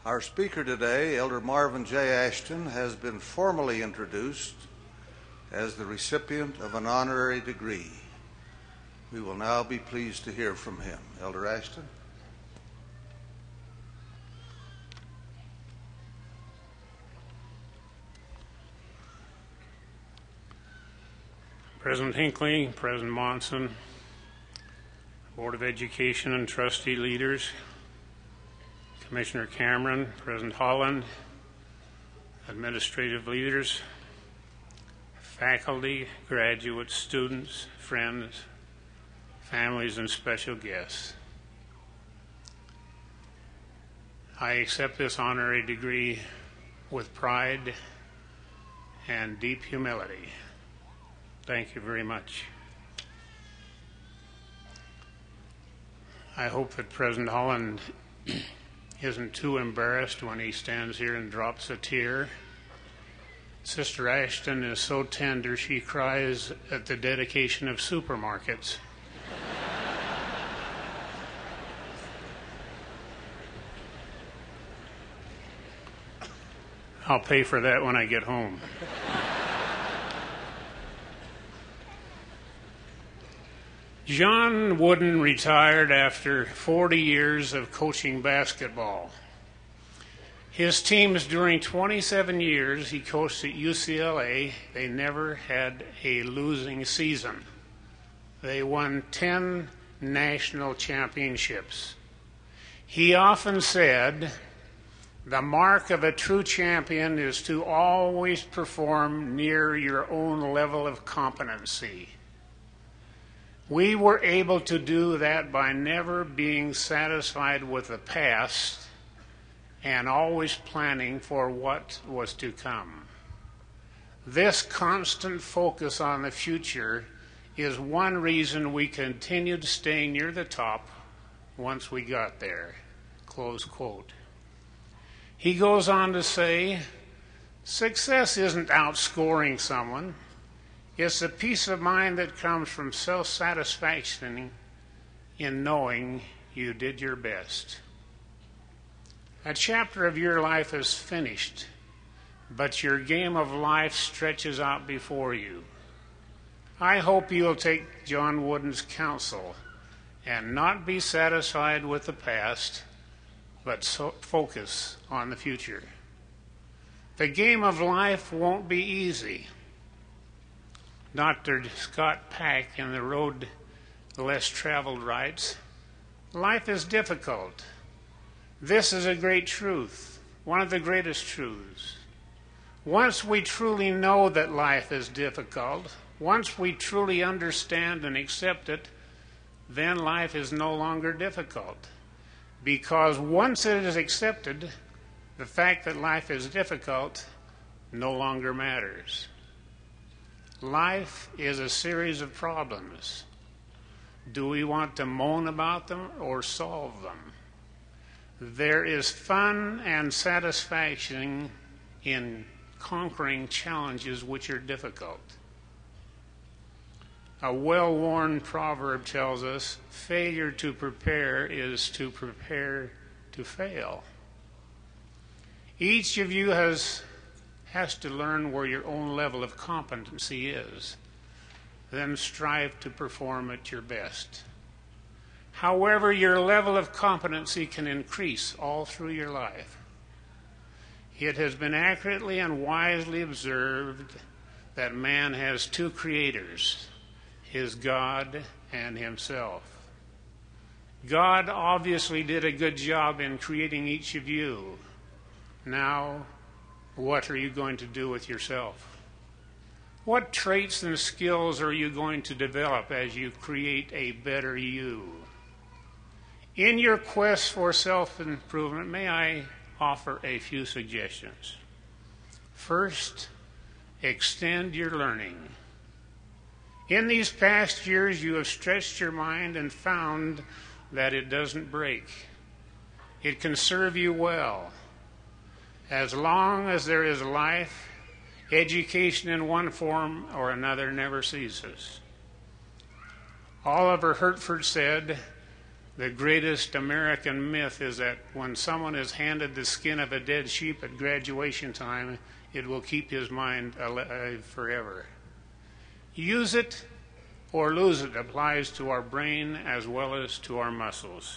Our speaker today, Elder Marvin J. Ashton, has been formally introduced as the recipient of an honorary degree. We will now be pleased to hear from him. Elder Ashton. President Hinckley, President Monson, Board of Education and trustee leaders, Commissioner Cameron, President Holland, administrative leaders, faculty, graduates, students, friends, families, and special guests. I accept this honorary degree with pride and deep humility. Thank you very much. I hope that President Holland isn't too embarrassed when he stands here and drops a tear. Sister Ashton is so tender she cries at the dedication of supermarkets. I'll pay for that when I get home. John Wooden retired after 40 years of coaching basketball. His teams during 27 years he coached at UCLA, they never had a losing season. They won 10 national championships. He often said, "The mark of a true champion is to always perform near your own level of competency." We were able to do that by never being satisfied with the past and always planning for what was to come. This constant focus on the future is one reason we continued staying near the top once we got there. Close quote. He goes on to say, "Success isn't outscoring someone. It's the peace of mind that comes from self-satisfaction in knowing you did your best." A chapter of your life is finished, but your game of life stretches out before you. I hope you'll take John Wooden's counsel and not be satisfied with the past, but focus on the future. The game of life won't be easy. Dr. Scott Pack in The Road Less Traveled writes, "Life is difficult. This is a great truth, one of the greatest truths. Once we truly know that life is difficult, once we truly understand and accept it, then life is no longer difficult. Because once it is accepted, the fact that life is difficult no longer matters. Life is a series of problems. Do we want to moan about them or solve them? There is fun and satisfaction in conquering challenges which are difficult. A well-worn proverb tells us, failure to prepare is to prepare to fail. Each of you has to learn where your own level of competency is, then strive to perform at your best. However, your level of competency can increase all through your life. It has been accurately and wisely observed that man has two creators, his God and himself. God obviously did a good job in creating each of you. Now, what are you going to do with yourself? What traits and skills are you going to develop as you create a better you? In your quest for self-improvement, may I offer a few suggestions? First, extend your learning. In these past years, you have stretched your mind and found that it doesn't break. It can serve you well. As long as there is life, education in one form or another never ceases. Oliver Hertford said, The greatest American myth is that when someone is handed the skin of a dead sheep at graduation time, it will keep his mind alive forever. Use it or lose it applies to our brain as well as to our muscles.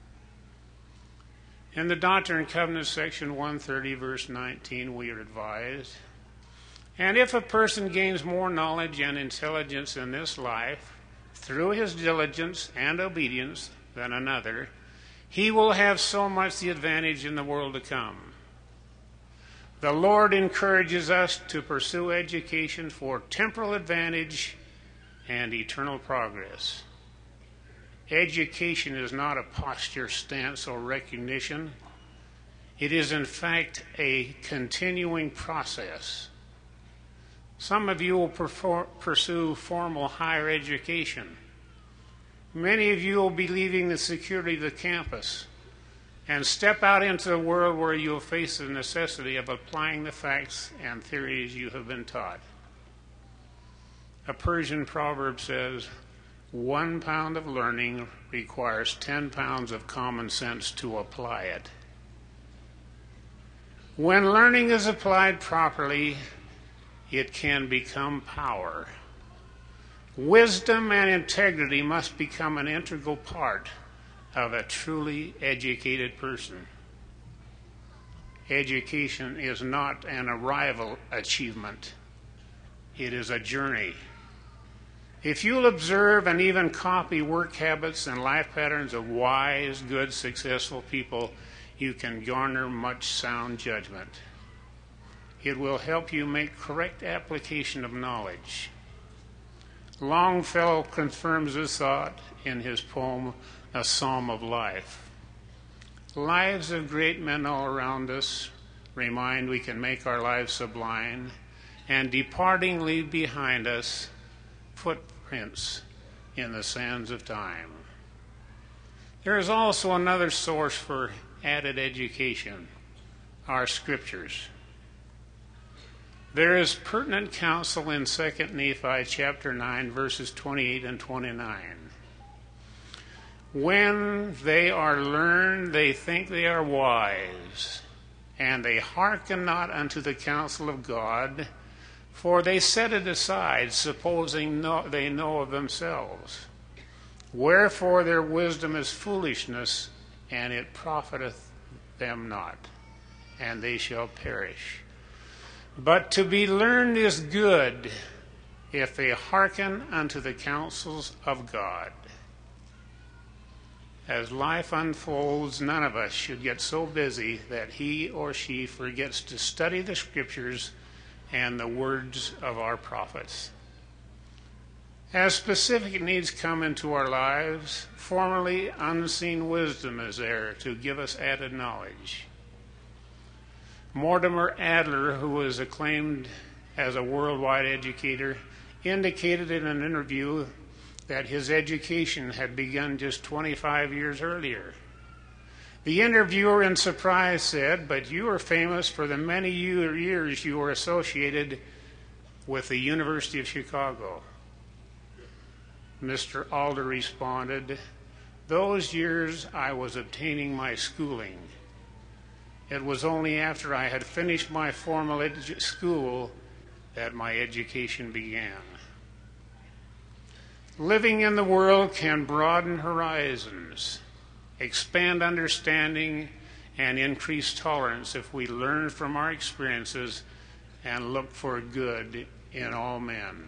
In the Doctrine and Covenants, section 130, verse 19, we are advised, "And if a person gains more knowledge and intelligence in this life, through his diligence and obedience, than another, he will have so much the advantage in the world to come." The Lord encourages us to pursue education for temporal advantage and eternal progress. Education is not a posture, stance, or recognition. It is, in fact, a continuing process. Some of you will pursue formal higher education. Many of you will be leaving the security of the campus and step out into the world where you will face the necessity of applying the facts and theories you have been taught. A Persian proverb says, 1 pound of learning requires 10 pounds of common sense to apply it. When learning is applied properly, it can become power. Wisdom and integrity must become an integral part of a truly educated person. Education is not an arrival achievement. It is a journey. If you'll observe and even copy work habits and life patterns of wise, good, successful people, you can garner much sound judgment. It will help you make correct application of knowledge. Longfellow confirms this thought in his poem, A Psalm of Life. Lives of great men all around us remind we can make our lives sublime, and departing leave behind us footprints in the sands of time. There is also another source for added education, our scriptures. There is pertinent counsel in 2 Nephi chapter 9, verses 28 and 29. When they are learned, they think they are wise, and they hearken not unto the counsel of God, for they set it aside, supposing they know of themselves. Wherefore their wisdom is foolishness, and it profiteth them not, and they shall perish. But to be learned is good, if they hearken unto the counsels of God. As life unfolds, none of us should get so busy that he or she forgets to study the scriptures and the words of our prophets. As specific needs come into our lives, formerly unseen wisdom is there to give us added knowledge. Mortimer Adler, who was acclaimed as a worldwide educator, indicated in an interview that his education had begun just 25 years earlier. The interviewer in surprise said, "But you are famous for the many years you were associated with the University of Chicago." Mr. Adler responded, "Those years I was obtaining my schooling. It was only after I had finished my formal school that my education began." Living in the world can broaden horizons, expand understanding, and increase tolerance if we learn from our experiences and look for good in all men.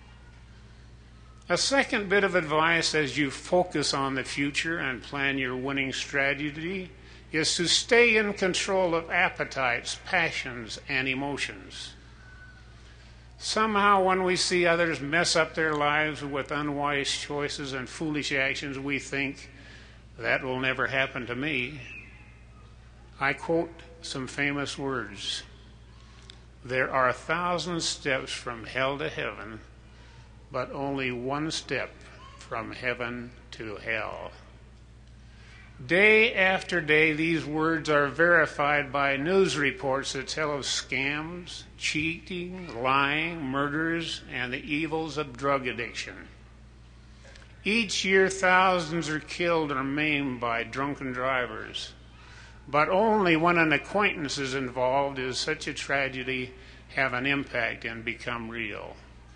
A second bit of advice as you focus on the future and plan your winning strategy is to stay in control of appetites, passions, and emotions. Somehow, when we see others mess up their lives with unwise choices and foolish actions, we think, that will never happen to me. I quote some famous words. There are 1,000 steps from hell to heaven, but only one step from heaven to hell. Day after day, these words are verified by news reports that tell of scams, cheating, lying, murders, and the evils of drug addiction. Each year, thousands are killed or maimed by drunken drivers. But only when an acquaintance is involved does such a tragedy have an impact and become real.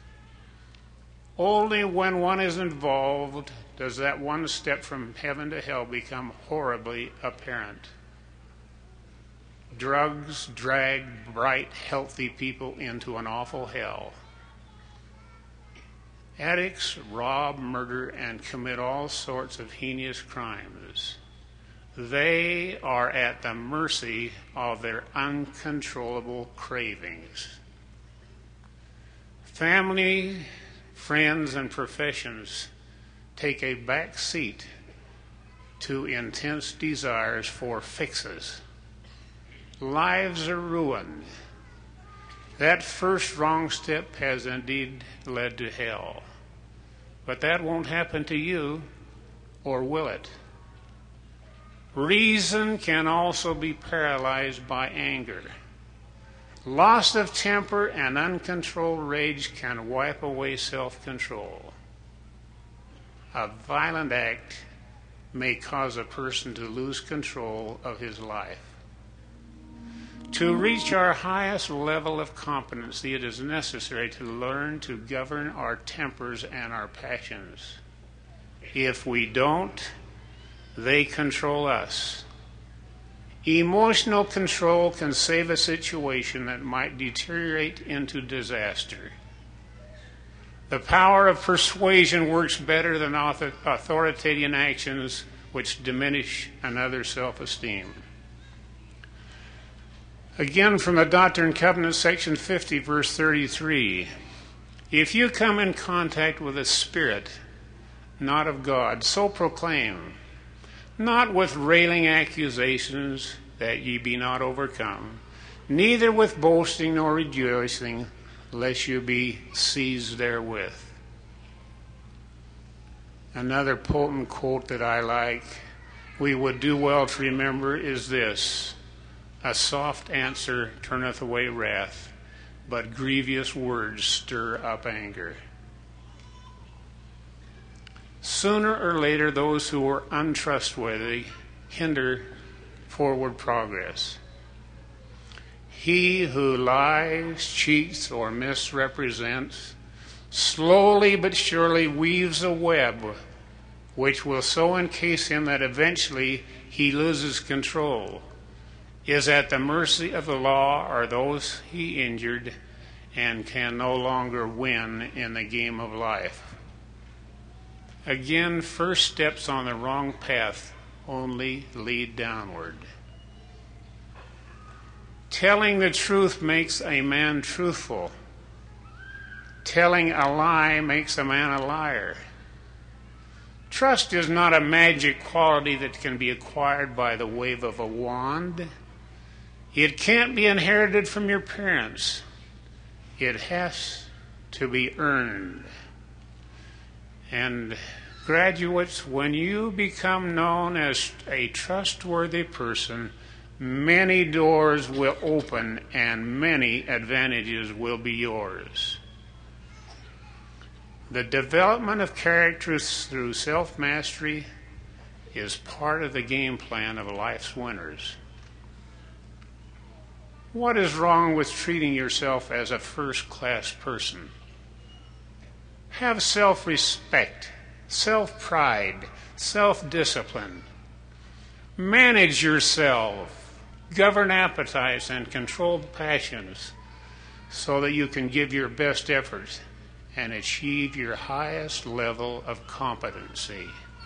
Only when one is involved does that one step from heaven to hell become horribly apparent. Drugs drag bright, healthy people into an awful hell. Addicts rob, murder, and commit all sorts of heinous crimes. They are at the mercy of their uncontrollable cravings. Family, friends, and professions take a back seat to intense desires for fixes. Lives are ruined. That first wrong step has indeed led to hell. But that won't happen to you, or will it? Reason can also be paralyzed by anger. Loss of temper and uncontrolled rage can wipe away self-control. A violent act may cause a person to lose control of his life. To reach our highest level of competency, it is necessary to learn to govern our tempers and our passions. If we don't, they control us. Emotional control can save a situation that might deteriorate into disaster. The power of persuasion works better than authoritarian actions which diminish another's self-esteem. Again, from the Doctrine and Covenants, section 50, verse 33. If you come in contact with a spirit not of God, so proclaim, not with railing accusations, that ye be not overcome, neither with boasting nor rejoicing, lest you be seized therewith. Another potent quote that I like, we would do well to remember, is this: a soft answer turneth away wrath, but grievous words stir up anger. Sooner or later, those who are untrustworthy hinder forward progress. He who lies, cheats, or misrepresents, slowly but surely weaves a web which will so encase him that eventually he loses control, is at the mercy of the law or those he injured, and can no longer win in the game of life. Again, first steps on the wrong path only lead downward. Telling the truth makes a man truthful. Telling a lie makes a man a liar. Trust is not a magic quality that can be acquired by the wave of a wand. It can't be inherited from your parents. It has to be earned. And graduates, when you become known as a trustworthy person, many doors will open and many advantages will be yours. The development of character through self-mastery is part of the game plan of life's winners. What is wrong with treating yourself as a first-class person? Have self-respect, self-pride, self-discipline. Manage yourself, govern appetites, and control passions so that you can give your best efforts and achieve your highest level of competency.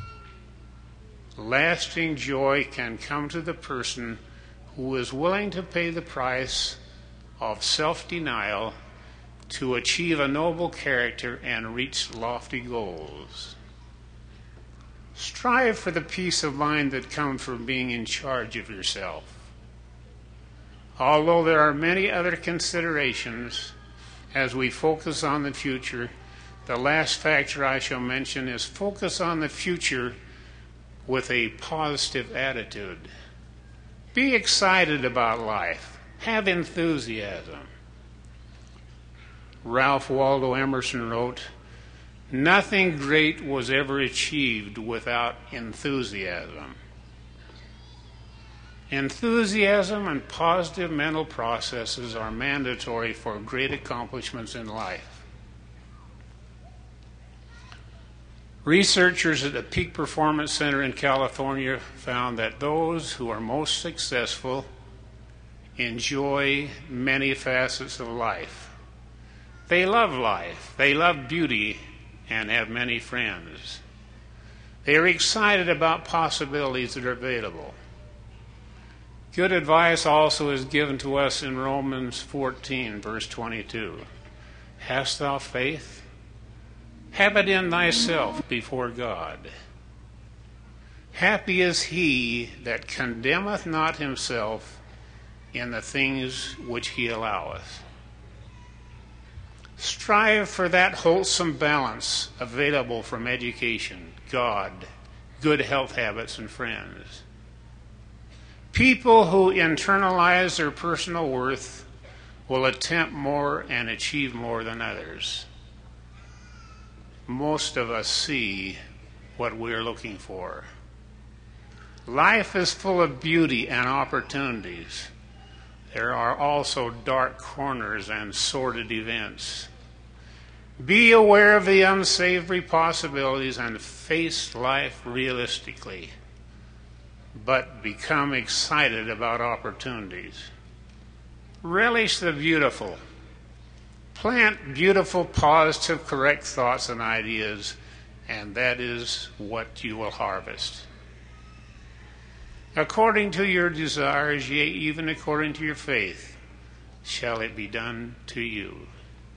Lasting joy can come to the person who is willing to pay the price of self-denial to achieve a noble character and reach lofty goals. Strive for the peace of mind that comes from being in charge of yourself. Although there are many other considerations as we focus on the future, the last factor I shall mention is focus on the future with a positive attitude. Be excited about life. Have enthusiasm. Ralph Waldo Emerson wrote, Nothing great was ever achieved without enthusiasm. Enthusiasm and positive mental processes are mandatory for great accomplishments in life. Researchers at the Peak Performance Center in California found that those who are most successful enjoy many facets of life. They love beauty, and have many friends. They are excited about possibilities that are available. Good advice also is given to us in Romans 14, verse 22. Hast thou faith? Have it in thyself before God. Happy is he that condemneth not himself in the things which he alloweth. Strive for that wholesome balance available from education, God, good health habits, and friends. People who internalize their personal worth will attempt more and achieve more than others. Most of us see what we're looking for. Life is full of beauty and opportunities. There are also dark corners and sordid events. Be aware of the unsavory possibilities and face life realistically, but become excited about opportunities. Relish the beautiful. Plant beautiful, positive, correct thoughts and ideas, and that is what you will harvest. According to your desires, yea, even according to your faith, shall it be done to you.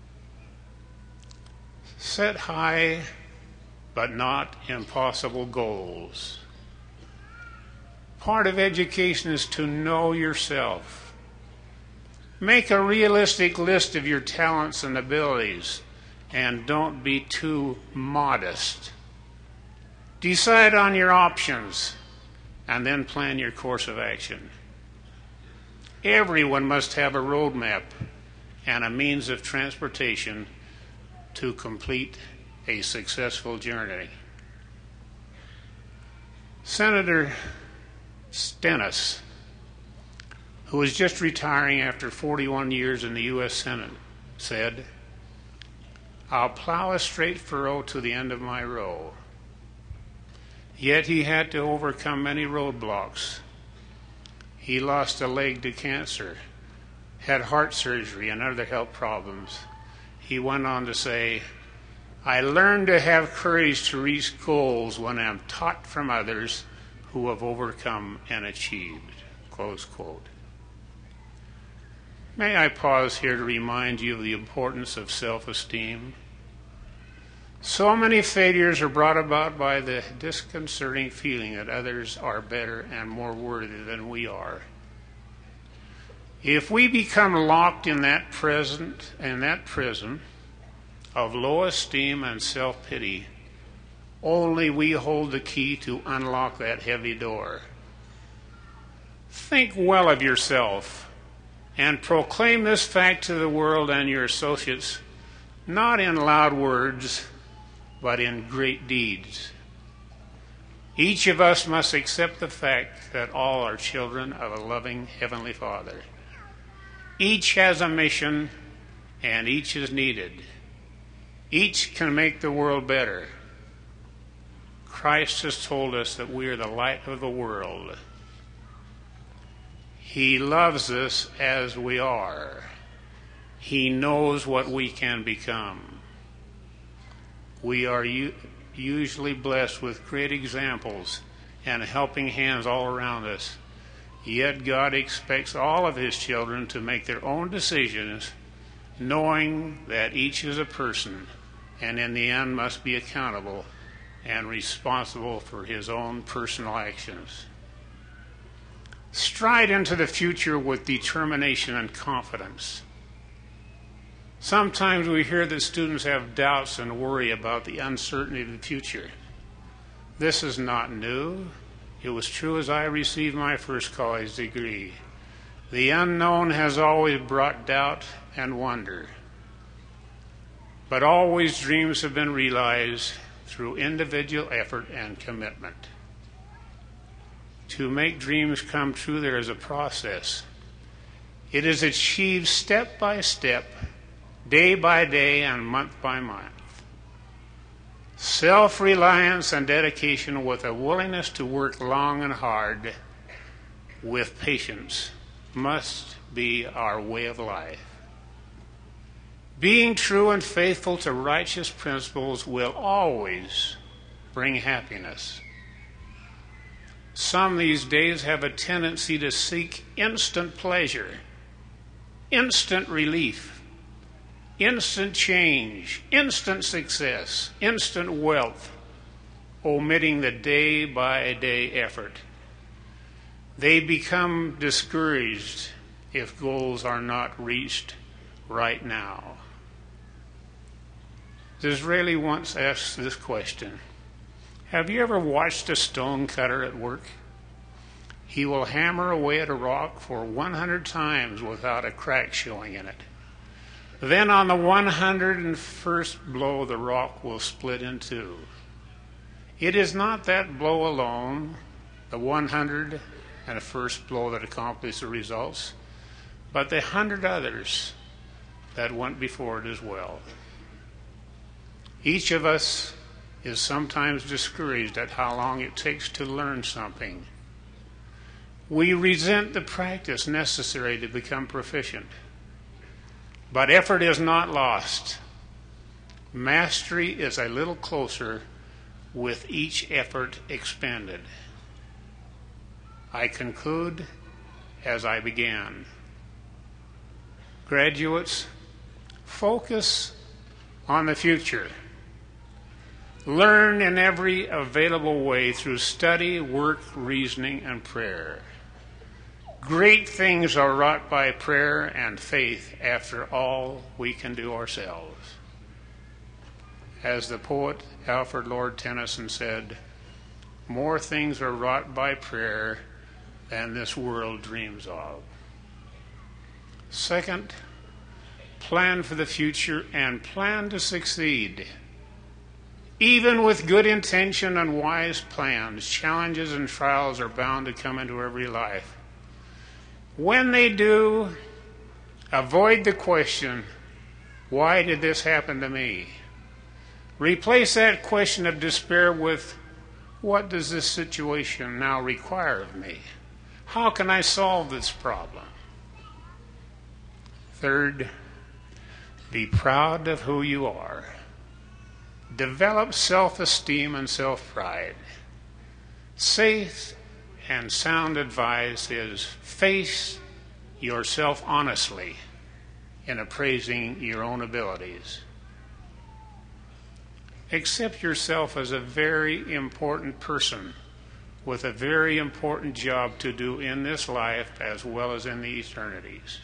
Set high, but not impossible goals. Part of education is to know yourself. Make a realistic list of your talents and abilities, and don't be too modest. Decide on your options, and then plan your course of action. Everyone must have a roadmap and a means of transportation to complete a successful journey. Senator Stennis, who was just retiring after 41 years in the U.S. Senate, said, "I'll plow a straight furrow to the end of my row." Yet he had to overcome many roadblocks. He lost a leg to cancer, had heart surgery and other health problems. He went on to say, "I learned to have courage to reach goals when I'm taught from others who have overcome and achieved." Close quote. May I pause here to remind you of the importance of self-esteem? So many failures are brought about by the disconcerting feeling that others are better and more worthy than we are. If we become locked in that prison of low esteem and self-pity, only we hold the key to unlock that heavy door. Think well of yourself and proclaim this fact to the world and your associates, not in loud words, but in great deeds. Each of us must accept the fact that all are children of a loving Heavenly Father. Each has a mission, and each is needed. Each can make the world better. Christ has told us that we are the light of the world. He loves us as we are. He knows what we can become. We are usually blessed with great examples and helping hands all around us. Yet God expects all of His children to make their own decisions, knowing that each is a person and in the end must be accountable and responsible for his own personal actions. Stride into the future with determination and confidence. Sometimes we hear that students have doubts and worry about the uncertainty of the future. This is not new. It was true as I received my first college degree. The unknown has always brought doubt and wonder. but always dreams have been realized through individual effort and commitment. To make dreams come true, there is a process. It is achieved step by step, day by day, and month by month. Self-reliance and dedication with a willingness to work long and hard with patience must be our way of life. Being true and faithful to righteous principles will always bring happiness. Some these days have a tendency to seek instant pleasure, instant relief, instant change, instant success, instant wealth, omitting the day-by-day effort. They become discouraged if goals are not reached right now. Disraeli once asked this question: have you ever watched a stone cutter at work? He will hammer away at a rock for 100 times without a crack showing in it. Then on the 101st blow, the rock will split in two. It is not that blow alone, the 101st blow, that accomplished the results, but the 100 others that went before it as well. Each of us is sometimes discouraged at how long it takes to learn something. We resent the practice necessary to become proficient. But effort is not lost. Mastery is a little closer with each effort expended. I conclude as I began. Graduates, focus on the future. Learn in every available way through study, work, reasoning, and prayer. Great things are wrought by prayer and faith after all we can do ourselves. As the poet Alfred Lord Tennyson said, more things are wrought by prayer than this world dreams of. Second, plan for the future and plan to succeed. Even with good intention and wise plans, challenges and trials are bound to come into every life. When they do, avoid the question, why did this happen to me? Replace that question of despair with, what does this situation now require of me? How can I solve this problem? Third, be proud of who you are. Develop self-esteem and self-pride. Safe and sound advice is face yourself honestly in appraising your own abilities. Accept yourself as a very important person with a very important job to do in this life as well as in the eternities.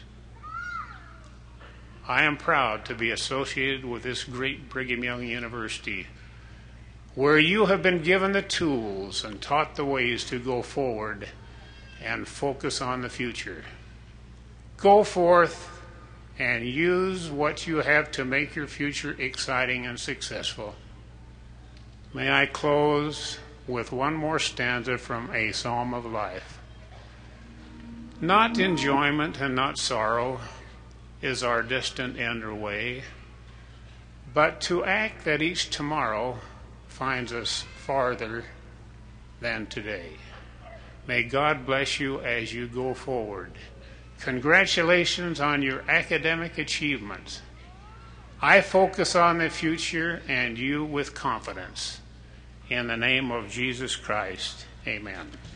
I am proud to be associated with this great Brigham Young University, where you have been given the tools and taught the ways to go forward and focus on the future. Go forth and use what you have to make your future exciting and successful. May I close with one more stanza from A Psalm of Life. Not enjoyment and not sorrow is our distant end or way, but to act that each tomorrow finds us farther than today. May God bless you as you go forward. Congratulations on your academic achievements. I focus on the future and you with confidence. In the name of Jesus Christ, amen.